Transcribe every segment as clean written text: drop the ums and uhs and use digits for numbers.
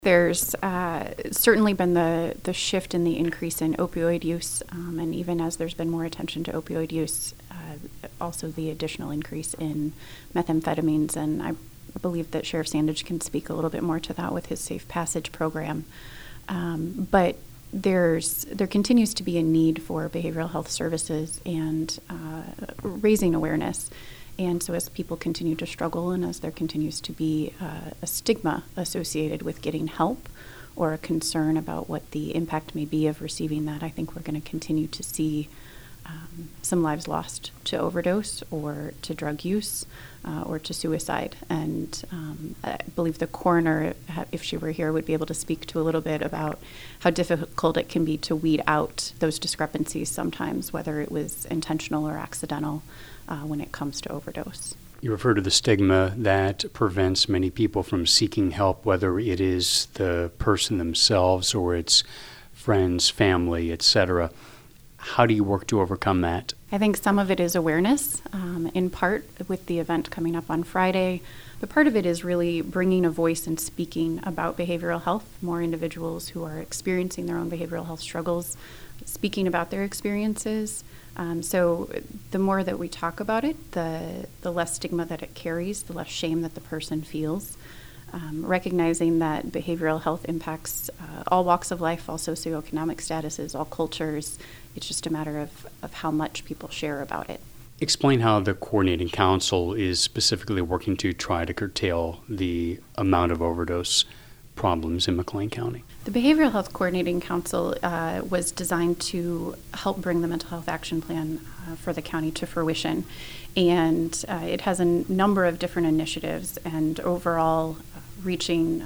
There's certainly been the shift in the increase in opioid use, and even as there's been more attention to opioid use, also the additional increase in methamphetamines, and I believe that Sheriff Sandage can speak a little bit more to that with his Safe Passage program. But there continues to be a need for behavioral health services and raising awareness. And so as people continue to struggle and as there continues to be a stigma associated with getting help or a concern about what the impact may be of receiving that, I think we're going to continue to see some lives lost to overdose or to drug use or to suicide. And I believe the coroner, if she were here, would be able to speak to a little bit about how difficult it can be to weed out those discrepancies sometimes, whether it was intentional or accidental when it comes to overdose. You refer to the stigma that prevents many people from seeking help, whether it is the person themselves or it's friends, family, etc. How do you work to overcome that? I think some of it is awareness, in part with the event coming up on Friday. But part of it is really bringing a voice and speaking about behavioral health, more individuals who are experiencing their own behavioral health struggles, speaking about their experiences. So the more that we talk about it, the less stigma that it carries, the less shame that the person feels. Recognizing that behavioral health impacts all walks of life, all socioeconomic statuses, all cultures. It's just a matter of how much people share about it. Explain how the Coordinating Council is specifically working to try to curtail the amount of overdose problems in McLean County. The Behavioral Health Coordinating Council was designed to help bring the Mental Health Action Plan for the county to fruition. And it has a number of different initiatives, and overall reaching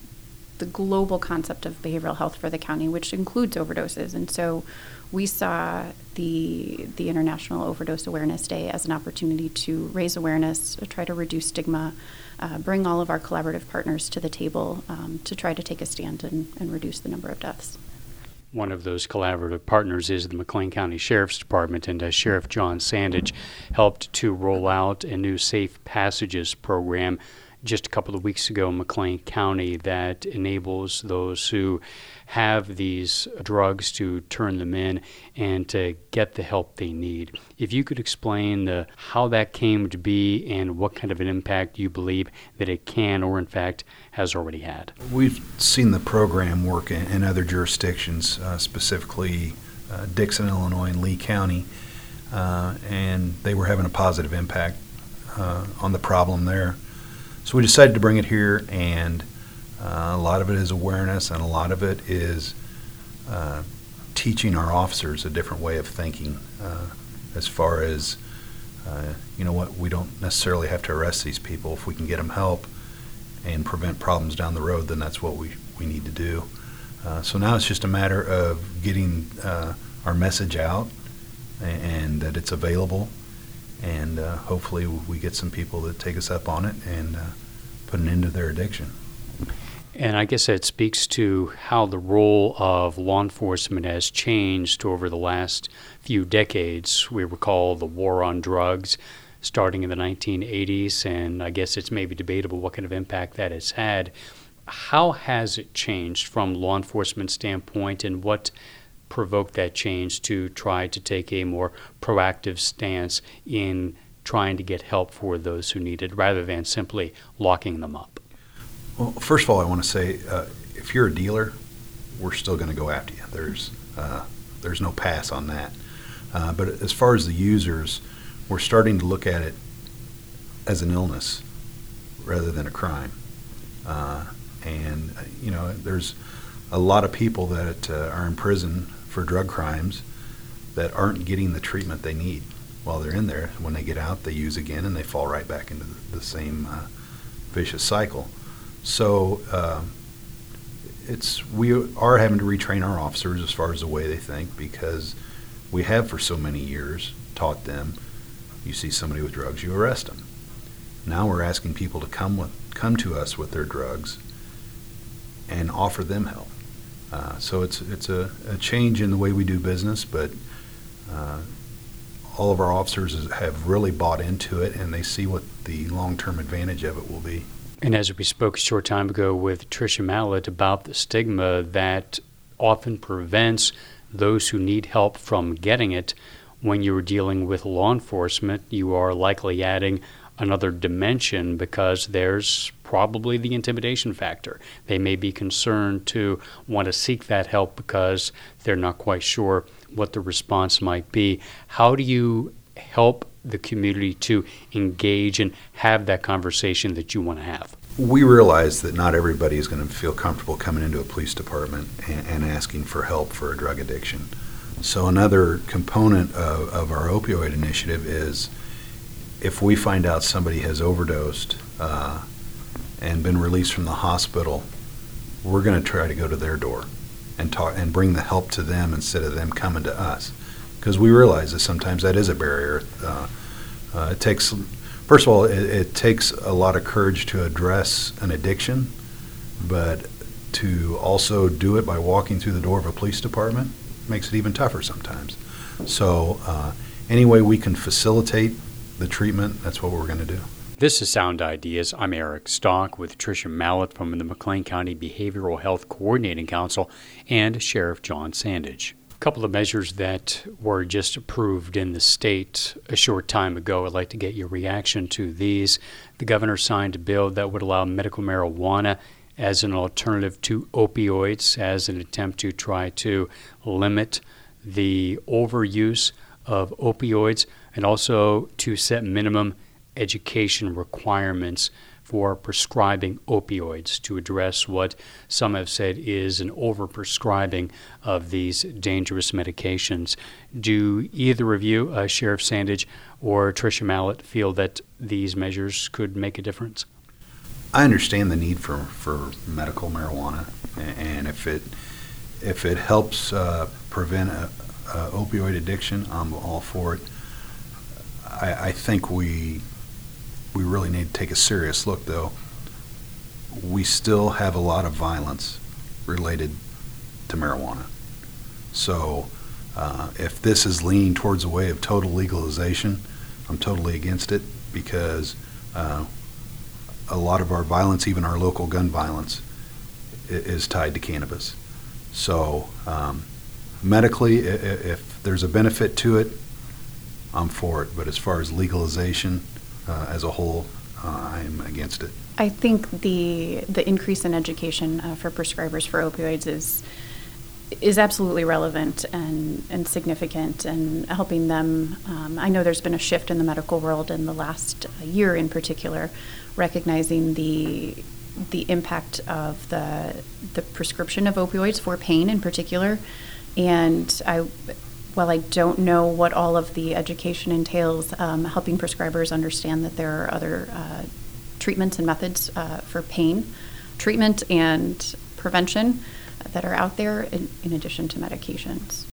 the global concept of behavioral health for the county, which includes overdoses. And so we saw the International Overdose Awareness Day as an opportunity to raise awareness, to try to reduce stigma, bring all of our collaborative partners to the table to try to take a stand and reduce the number of deaths. One of those collaborative partners is the McLean County Sheriff's Department, and as Sheriff John Sandage helped to roll out a new Safe Passages program just a couple of weeks ago in McLean County that enables those who have these drugs to turn them in and to get the help they need. If you could explain how that came to be and what kind of an impact you believe that it can or in fact has already had. We've seen the program work in other jurisdictions, specifically Dixon, Illinois, and Lee County, and they were having a positive impact on the problem there. So we decided to bring it here, and a lot of it is awareness, and a lot of it is teaching our officers a different way of thinking as far as, we don't necessarily have to arrest these people. If we can get them help and prevent problems down the road, then that's what we need to do. So now it's just a matter of getting our message out and that it's available. And hopefully we get some people that take us up on it and put an end to their addiction. And I guess that speaks to how the role of law enforcement has changed over the last few decades. We recall the war on drugs starting in the 1980s, and I guess it's maybe debatable what kind of impact that has had. How has it changed from law enforcement standpoint, and what provoked that change to try to take a more proactive stance in trying to get help for those who need it rather than simply locking them up? Well, first of all, I want to say if you're a dealer, we're still going to go after you. There's no pass on that. But as far as the users, we're starting to look at it as an illness rather than a crime. There's a lot of people that are in prison for drug crimes that aren't getting the treatment they need while they're in there. When they get out, they use again, and they fall right back into the same vicious cycle. So we are having to retrain our officers as far as the way they think, because we have for so many years taught them, you see somebody with drugs, you arrest them. Now we're asking people to come to us with their drugs and offer them help. So it's a change in the way we do business, but all of our officers have really bought into it, and they see what the long-term advantage of it will be. And as we spoke a short time ago with Tricia Mallett about the stigma that often prevents those who need help from getting it, when you're dealing with law enforcement, you are likely adding another dimension because there's probably the intimidation factor. They may be concerned to want to seek that help because they're not quite sure what the response might be. How do you help the community to engage and have that conversation that you want to have? We realize that not everybody is going to feel comfortable coming into a police department and asking for help for a drug addiction. So another component of our opioid initiative is if we find out somebody has overdosed and been released from the hospital, we're going to try to go to their door and talk and bring the help to them instead of them coming to us, because we realize that sometimes that is a barrier. It takes, first of all, it takes a lot of courage to address an addiction, but to also do it by walking through the door of a police department makes it even tougher sometimes. So any way we can facilitate the treatment, that's what we're going to do. This is Sound Ideas. I'm Eric Stock with Tricia Mallett from the McLean County Behavioral Health Coordinating Council and Sheriff John Sandage. A couple of measures that were just approved in the state a short time ago. I'd like to get your reaction to these. The governor signed a bill that would allow medical marijuana as an alternative to opioids as an attempt to try to limit the overuse of opioids and also to set minimum education requirements for prescribing opioids to address what some have said is an overprescribing of these dangerous medications. Do either of you, Sheriff Sandage or Tricia Mallett, feel that these measures could make a difference? I understand the need for medical marijuana, and if it helps prevent opioid addiction, I'm all for it. I think we really need to take a serious look, though. We still have a lot of violence related to marijuana. So if this is leaning towards a way of total legalization, I'm totally against it, because a lot of our violence, even our local gun violence, is tied to cannabis. So medically, if there's a benefit to it, I'm for it. But as far as legalization as a whole, I'm against it. I think the increase in education for prescribers for opioids is absolutely relevant and significant, and helping them. I know there's been a shift in the medical world in the last year in particular, recognizing the impact of the prescription of opioids for pain in particular. And while I don't know what all of the education entails, helping prescribers understand that there are other treatments and methods for pain treatment and prevention that are out there in addition to medications.